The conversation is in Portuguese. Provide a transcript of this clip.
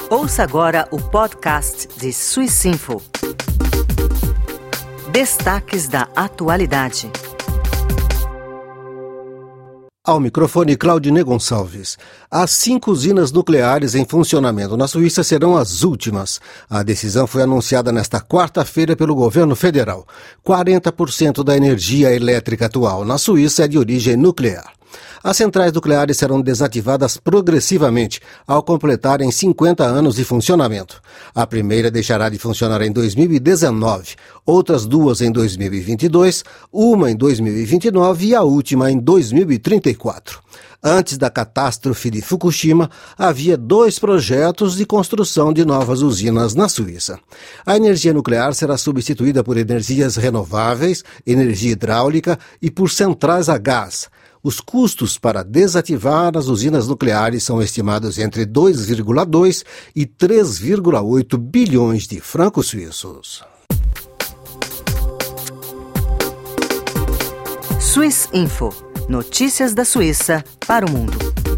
Ouça agora o podcast de Swissinfo. Destaques da atualidade. Ao microfone, Claudinei Gonçalves. As 5 usinas nucleares em funcionamento na Suíça serão as últimas. A decisão foi anunciada nesta quarta-feira pelo governo federal. 40% da energia elétrica atual na Suíça é de origem nuclear. As centrais nucleares serão desativadas progressivamente ao completarem 50 anos de funcionamento. A primeira deixará de funcionar em 2019, outras 2 em 2022, uma em 2029 e a última em 2034. Antes da catástrofe de Fukushima, havia 2 projetos de construção de novas usinas na Suíça. A energia nuclear será substituída por energias renováveis, energia hidráulica e por centrais a gás. Os custos para desativar as usinas nucleares são estimados entre 2,2 e 3,8 bilhões de francos suíços. Swissinfo. Notícias da Suíça para o mundo.